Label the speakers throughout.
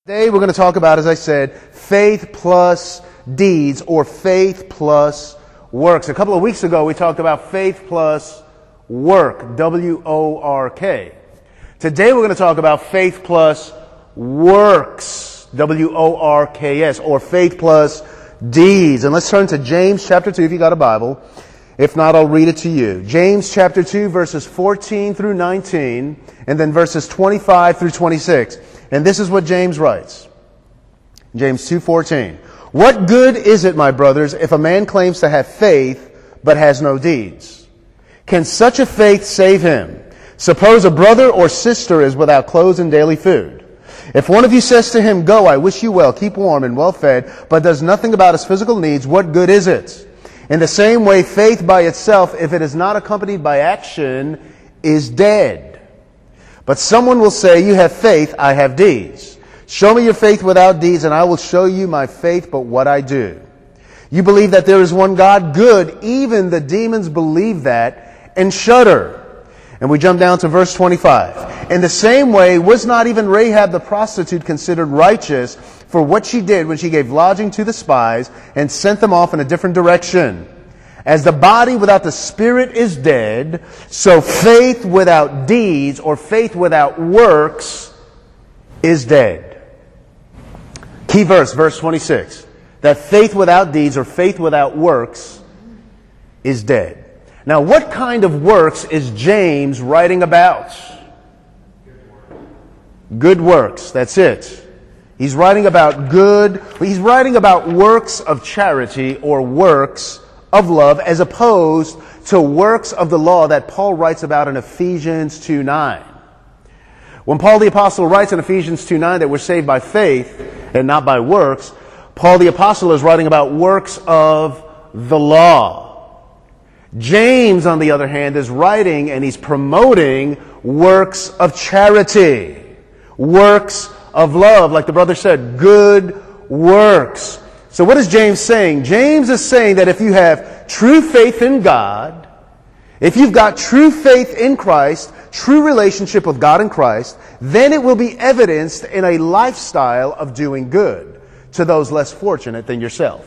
Speaker 1: Today we're going to talk about, as I said, faith plus deeds or faith plus works. A couple of weeks ago we talked about faith plus work, W-O-R-K. Today we're going to talk about faith plus works, W-O-R-K-S, or faith plus deeds. And let's turn to James chapter 2 if you got a Bible. If not, I'll read it to you. James chapter 2 verses 14 through 19 and then verses 25 through 26. And this is what James writes. James 2:14. What good is it, my brothers, if a man claims to have faith but has no deeds? Can such a faith save him? Suppose a brother or sister is without clothes and daily food. If one of you says to him, "Go, I wish you well, keep warm and well fed," but does nothing about his physical needs, what good is it? In the same way, faith by itself, if it is not accompanied by action, is dead. But someone will say, "You have faith, I have deeds. Show me your faith without deeds, and I will show you my faith but what I do." You believe that there is one God? Good. Even the demons believe that and shudder. And we jump down to verse 25. In the same way, was not even Rahab the prostitute considered righteous for what she did when she gave lodging to the spies and sent them off in a different direction? As the body without the spirit is dead, so faith without deeds or faith without works is dead. Key verse, verse 26. That faith without deeds or faith without works is dead. Now, what kind of works is James writing about? Good works. That's it. He's writing about works of charity or works of love, as opposed to works of the law that Paul writes about in Ephesians 2:9. When Paul the Apostle writes in Ephesians 2:9 that we're saved by faith and not by works, Paul the Apostle is writing about works of the law. James, on the other hand, is writing and he's promoting works of charity, works of love, like the brother said, good works. So what is James saying? James is saying that if you have true faith in God, if you've got true faith in Christ, true relationship with God and Christ, then it will be evidenced in a lifestyle of doing good to those less fortunate than yourself.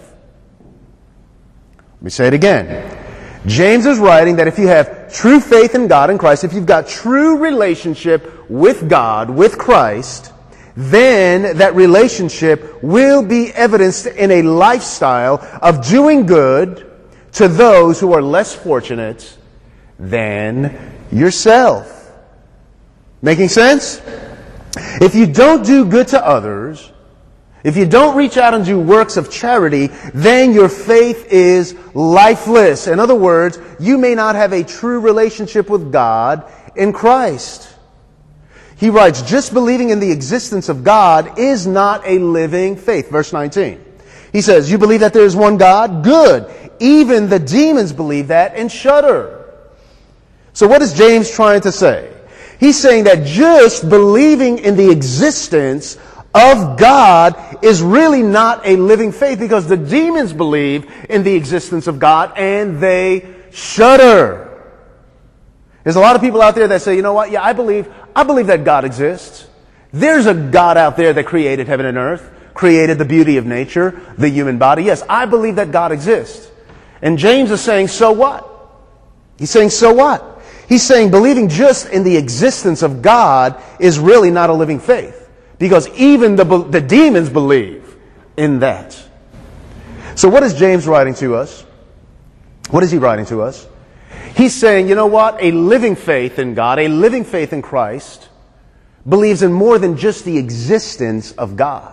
Speaker 1: Let me say it again. James is writing that if you have true faith in God and Christ, if you've got true relationship with God, with Christ, then that relationship will be evidenced in a lifestyle of doing good to those who are less fortunate than yourself. Making sense? If you don't do good to others, if you don't reach out and do works of charity, then your faith is lifeless. In other words, you may not have a true relationship with God in Christ. He writes, just believing in the existence of God is not a living faith. Verse 19. He says, you believe that there is one God? Good. Even the demons believe that and shudder. So what is James trying to say? He's saying that just believing in the existence of God is really not a living faith, because the demons believe in the existence of God and they shudder. There's a lot of people out there that say, you know what? Yeah, I believe that God exists. There's a God out there that created heaven and earth, created the beauty of nature, the human body. Yes, I believe that God exists. And James is saying, so what? He's saying, so what? He's saying believing just in the existence of God is really not a living faith, because even the demons believe in that. So what is James writing to us? What is he writing to us? He's saying, you know what? A living faith in God, a living faith in Christ, believes in more than just the existence of God.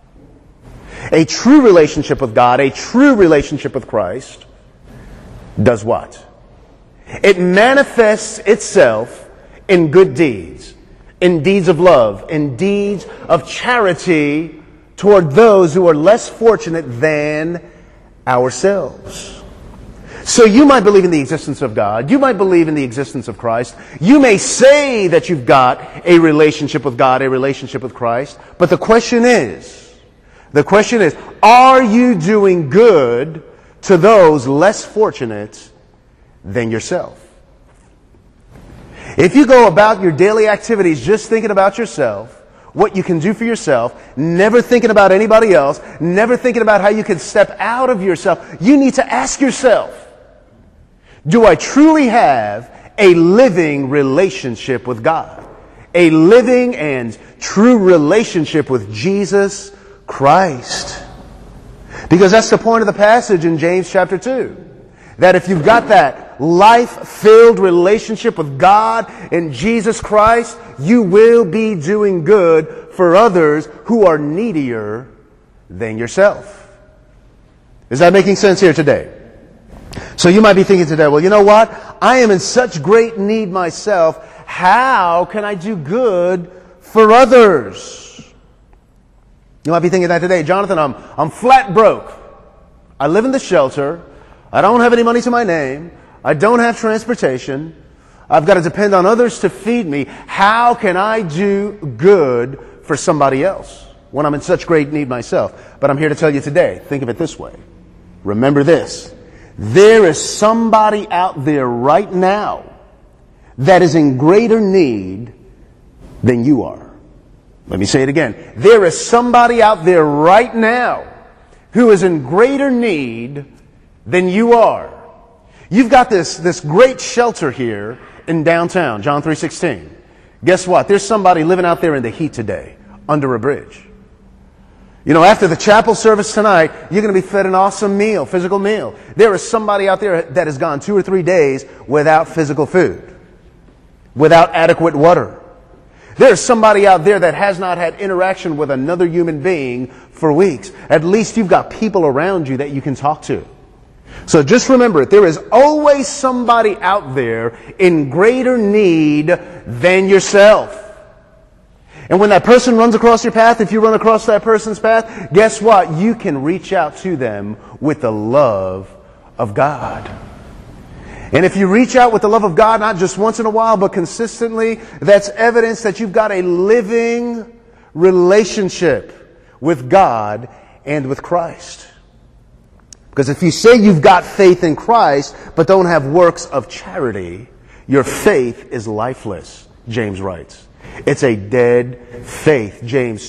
Speaker 1: A true relationship with God, a true relationship with Christ, does what? It manifests itself in good deeds, in deeds of love, in deeds of charity toward those who are less fortunate than ourselves. So you might believe in the existence of God. You might believe in the existence of Christ. You may say that you've got a relationship with God, a relationship with Christ. But the question is, are you doing good to those less fortunate than yourself? If you go about your daily activities just thinking about yourself, what you can do for yourself, never thinking about anybody else, never thinking about how you can step out of yourself. You need to ask yourself, do I truly have a living relationship with God? A living and true relationship with Jesus Christ? Because that's the point of the passage in James chapter 2. That if you've got that life-filled relationship with God and Jesus Christ, you will be doing good for others who are needier than yourself. Is that making sense here today? So you might be thinking today, well, you know what? I am in such great need myself. How can I do good for others? You might be thinking that today. Jonathan, I'm flat broke. I live in the shelter. I don't have any money to my name. I don't have transportation. I've got to depend on others to feed me. How can I do good for somebody else when I'm in such great need myself? But I'm here to tell you today, think of it this way. Remember this. There is somebody out there right now that is in greater need than you are. Let me say it again. There is somebody out there right now who is in greater need than you are. You've got this great shelter here in downtown, John 3:16. Guess what? There's somebody living out there in the heat today, under a bridge. You know, after the chapel service tonight, you're going to be fed an awesome meal, physical meal. There is somebody out there that has gone 2 or 3 days without physical food, without adequate water. There's somebody out there that has not had interaction with another human being for weeks. At least you've got people around you that you can talk to. So just remember it. There is always somebody out there in greater need than yourself. And when that person runs across your path, if you run across that person's path, guess what? You can reach out to them with the love of God. And if you reach out with the love of God, not just once in a while, but consistently, that's evidence that you've got a living relationship with God and with Christ. Because if you say you've got faith in Christ, but don't have works of charity, your faith is lifeless, James writes. It's a dead faith, James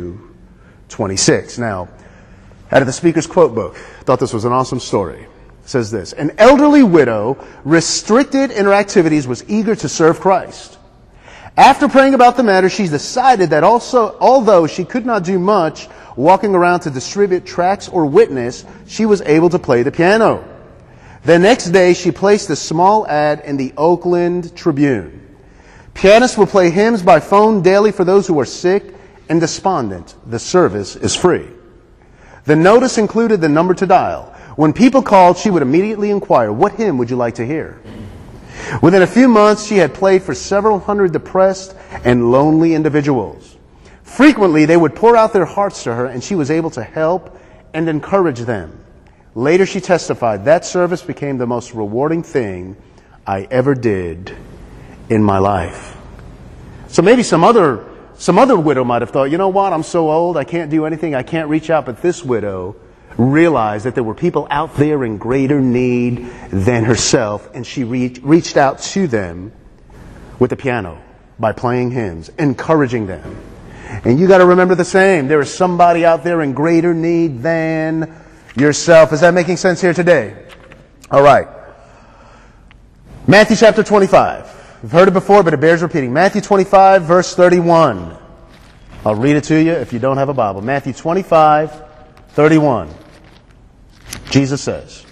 Speaker 1: 2:26. Now, out of the Speaker's Quote book, I thought this was an awesome story. It says this: an elderly widow, restricted in her activities, was eager to serve Christ. After praying about the matter, she decided that although she could not do much walking around to distribute tracts or witness, she was able to play the piano. The next day, she placed a small ad in the Oakland Tribune. Pianists will play hymns by phone daily for those who are sick and despondent. The service is free. The notice included the number to dial. When people called, she would immediately inquire, what hymn would you like to hear? Within a few months, she had played for several hundred depressed and lonely individuals. Frequently, they would pour out their hearts to her, and she was able to help and encourage them. Later, she testified, that service became the most rewarding thing I ever did in my life. So maybe some other widow might have thought, you know what, I'm so old, I can't do anything, I can't reach out. But this widow realized that there were people out there in greater need than herself, and she reached out to them with the piano by playing hymns, encouraging them. And you got to remember the same. There is somebody out there in greater need than yourself. Is that making sense here today? All right. Matthew chapter 25. You've heard it before, but it bears repeating. Matthew 25, verse 31. I'll read it to you if you don't have a Bible. Matthew 25, 31. Jesus says,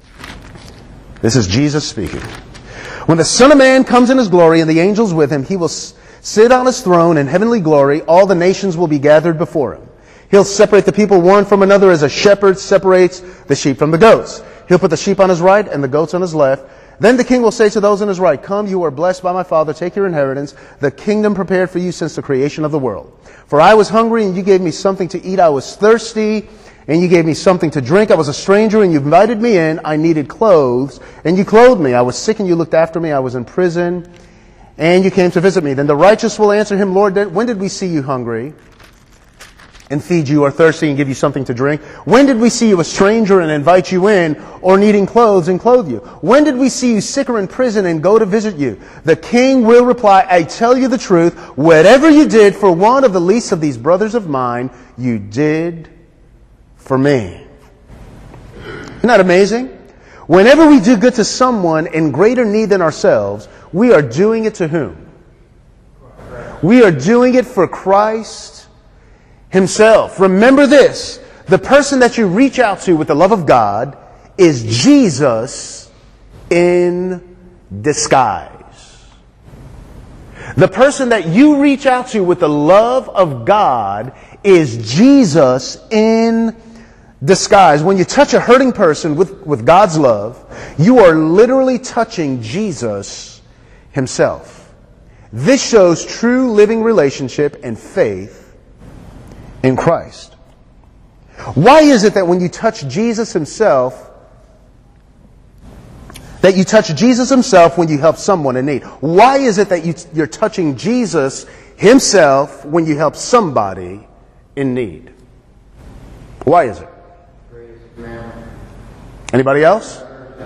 Speaker 1: this is Jesus speaking. When the Son of Man comes in His glory and the angels with Him, He will sit on His throne in heavenly glory. All the nations will be gathered before Him. He'll separate the people one from another as a shepherd separates the sheep from the goats. He'll put the sheep on His right and the goats on His left. Then the King will say to those on His right, come, you are blessed by my Father, take your inheritance, the kingdom prepared for you since the creation of the world. For I was hungry, and you gave me something to eat. I was thirsty, and you gave me something to drink. I was a stranger, and you invited me in. I needed clothes, and you clothed me. I was sick, and you looked after me. I was in prison, and you came to visit me. Then the righteous will answer Him, Lord, when did we see you hungry and feed you, or thirsty and give you something to drink? When did we see you a stranger and invite you in, or needing clothes and clothe you? When did we see you sick or in prison and go to visit you? The king will reply, I tell you the truth, whatever you did for one of the least of these brothers of mine, you did for me. Isn't that amazing? Whenever we do good to someone in greater need than ourselves, we are doing it to whom? We are doing it for Christ Himself. Remember this, the person that you reach out to with the love of God is Jesus in disguise. The person that you reach out to with the love of God is Jesus in disguise. When you touch a hurting person with God's love, you are literally touching Jesus Himself. This shows true living relationship and faith in Christ. Why is it that when you touch Jesus Himself, when you help someone in need? Why is it that you're touching Jesus Himself when you help somebody in need? Why is it? Anybody else?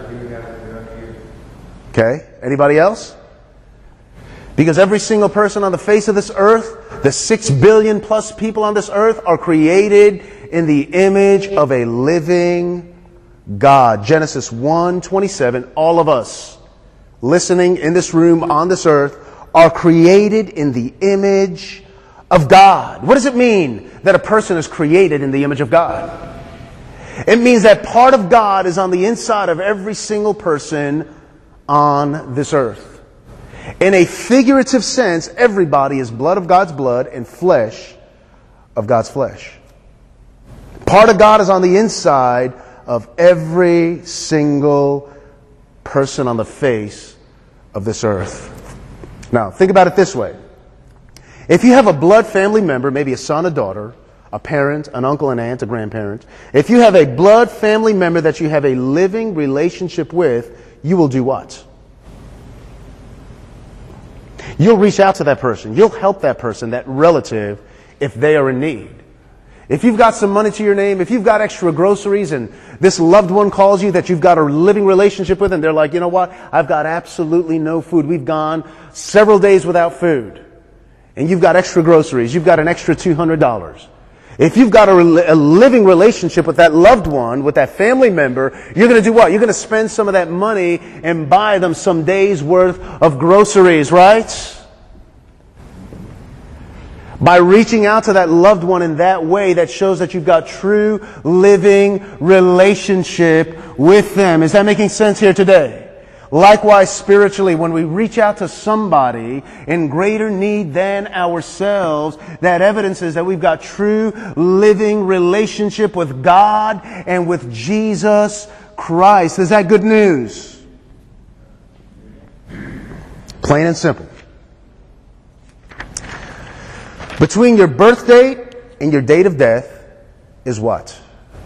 Speaker 1: Okay. Anybody else? Because every single person on the face of this earth, the 6 billion plus people on this earth, are created in the image of a living God. Genesis 1:27, all of us listening in this room on this earth are created in the image of God. What does it mean that a person is created in the image of God? It means that part of God is on the inside of every single person on this earth. In a figurative sense, everybody is blood of God's blood and flesh of God's flesh. Part of God is on the inside of every single person on the face of this earth. Now, think about it this way. If you have a blood family member, maybe a son, a daughter, a parent, an uncle, an aunt, a grandparent, if you have a blood family member that you have a living relationship with, you will do what? You'll reach out to that person. You'll help that person, that relative, if they are in need. If you've got some money to your name, if you've got extra groceries and this loved one calls you that you've got a living relationship with and they're like, you know what, I've got absolutely no food. We've gone several days without food. And you've got extra groceries. You've got an extra $200. If you've got a living relationship with that loved one, with that family member, you're going to do what? You're going to spend some of that money and buy them some days' worth of groceries, right? By reaching out to that loved one in that way, that shows that you've got true living relationship with them. Is that making sense here today? Likewise, spiritually, when we reach out to somebody in greater need than ourselves, that evidences that we've got true living relationship with God and with Jesus Christ. Is that good news? Plain and simple. Between your birth date and your date of death is what?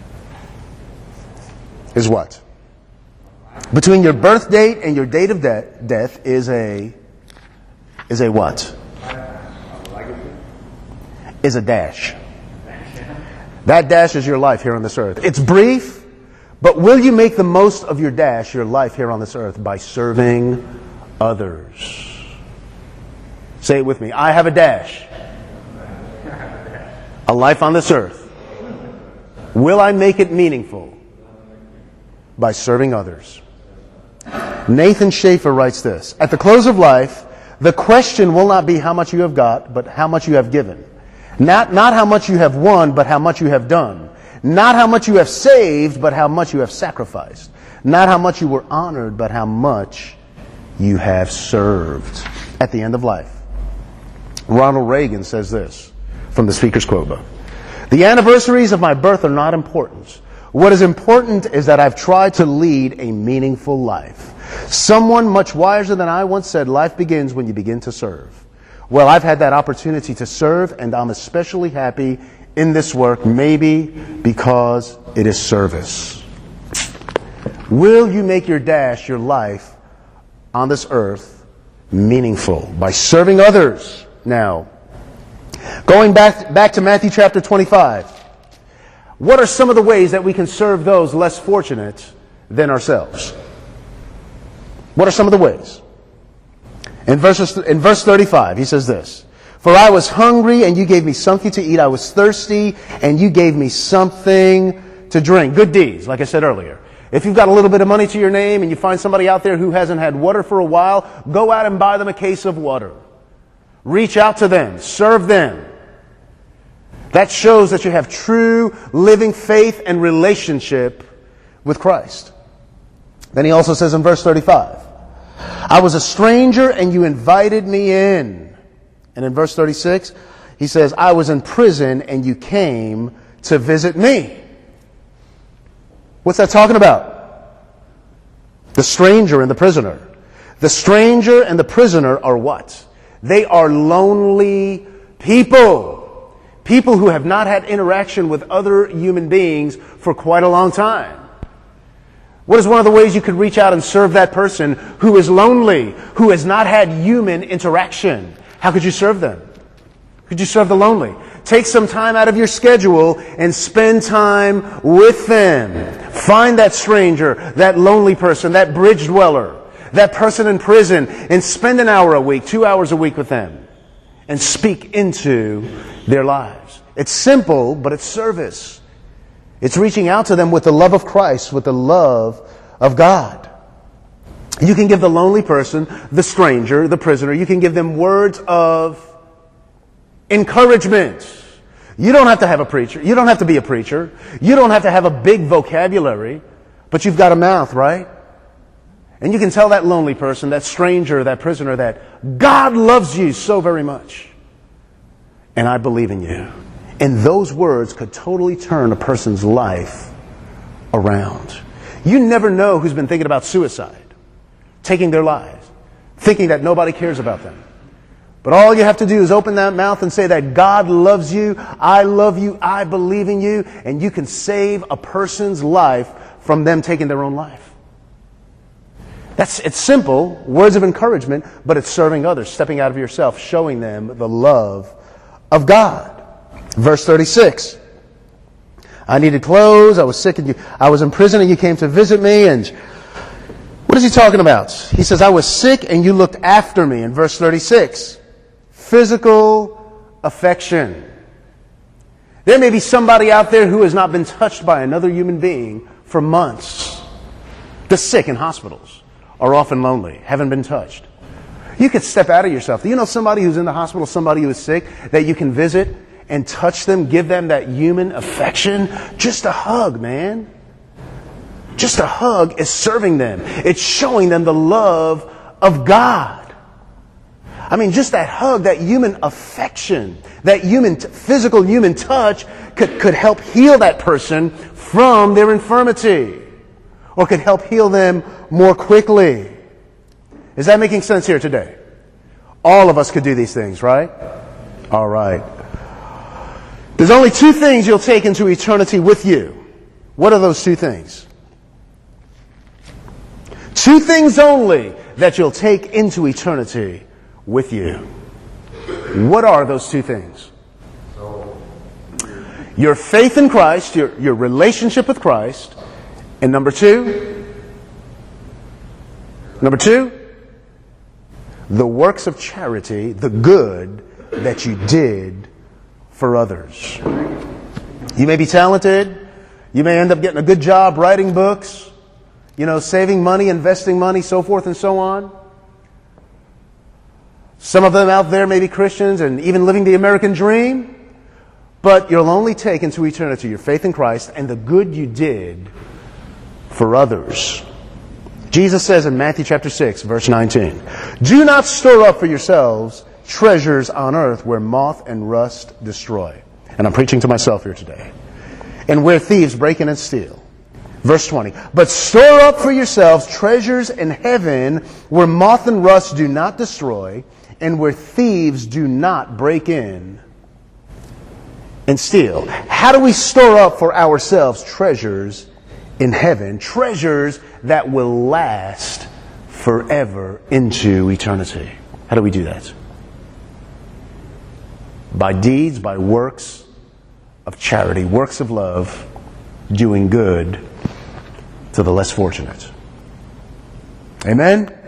Speaker 1: Is what? Between your birth date and your date of death is a what? Is a dash. That dash is your life here on this earth. It's brief, but will you make the most of your dash, your life here on this earth, by serving others? Say it with me. I have a dash. A life on this earth. Will I make it meaningful by serving others? Nathan Schaefer writes this: at the close of life, the question will not be how much you have got, but how much you have given. Not how much you have won, but how much you have done. Not how much you have saved, but how much you have sacrificed. Not how much you were honored, but how much you have served. At the end of life. Ronald Reagan says this from the Speaker's Quote Book: the anniversaries of my birth are not important. What is important is that I've tried to lead a meaningful life. Someone much wiser than I once said, life begins when you begin to serve. Well, I've had that opportunity to serve, and I'm especially happy in this work, maybe because it is service. Will you make your dash, your life on this earth, meaningful by serving others? Now, Going back to Matthew chapter 25. What are some of the ways that we can serve those less fortunate than ourselves? What are some of the ways? In verse 35, he says this, "For I was hungry, and you gave me something to eat. I was thirsty, and you gave me something to drink." Good deeds, like I said earlier. If you've got a little bit of money to your name and you find somebody out there who hasn't had water for a while, go out and buy them a case of water. Reach out to them. Serve them. That shows that you have true living faith and relationship with Christ. Then he also says in verse 35, "I was a stranger and you invited me in." And in verse 36, he says, "I was in prison and you came to visit me." What's that talking about? The stranger and the prisoner. The stranger and the prisoner are what? They are lonely people. People who have not had interaction with other human beings for quite a long time. What is one of the ways you could reach out and serve that person who is lonely, who has not had human interaction? How could you serve them? Could you serve the lonely? Take some time out of your schedule and spend time with them. Find that stranger, that lonely person, that bridge dweller, that person in prison, and spend an hour a week, 2 hours a week with them, and speak into their lives. It's simple, but it's service. It's reaching out to them with the love of Christ, with the love of God. You can give the lonely person, the stranger, the prisoner, you can give them words of encouragement. You don't have to have a preacher. You don't have to be a preacher. You don't have to have a big vocabulary, but you've got a mouth, right? And you can tell that lonely person, that stranger, that prisoner, that God loves you so very much. And I believe in you. And those words could totally turn a person's life around. You never know who's been thinking about suicide, taking their lives, thinking that nobody cares about them. But all you have to do is open that mouth and say that God loves you, I love you, I believe in you, and you can save a person's life from them taking their own life. It's simple, words of encouragement, but it's serving others, stepping out of yourself, showing them the love of God. Verse 36. "I needed clothes, I was sick, and I was in prison, and you came to visit me." And what is he talking about? He says, "I was sick, and you looked after me." In verse 36. Physical affection. There may be somebody out there who has not been touched by another human being for months. The sick in hospitals are often lonely, haven't been touched. You could step out of yourself. Do you know somebody who's in the hospital, somebody who is sick, that you can visit and touch them, give them that human affection? Just a hug, man. Just a hug is serving them. It's showing them the love of God. I mean, just that hug, that human affection, that physical human touch could help heal that person from their infirmity, or could help heal them more quickly. Is that making sense here today? All of us could do these things, right? All right. There's only two things you'll take into eternity with you. What are those two things? Two things only that you'll take into eternity with you. What are those two things? Your faith in Christ, your relationship with Christ, and number two, the works of charity, the good that you did for others. You may be talented. You may end up getting a good job writing books, saving money, investing money, so forth and so on. Some of them out there may be Christians and even living the American dream, but you'll only take into eternity your faith in Christ and the good you did for others. Jesus says in Matthew chapter 6, verse 19, "Do not store up for yourselves treasures on earth where moth and rust destroy." And I'm preaching to myself here today. "And where thieves break in and steal." Verse 20, "But store up for yourselves treasures in heaven where moth and rust do not destroy, and where thieves do not break in and steal." How do we store up for ourselves treasures in heaven? Treasures that will last forever into eternity. How do we do that? by deeds, by works of charity, works of love, doing good to the less fortunate. Amen?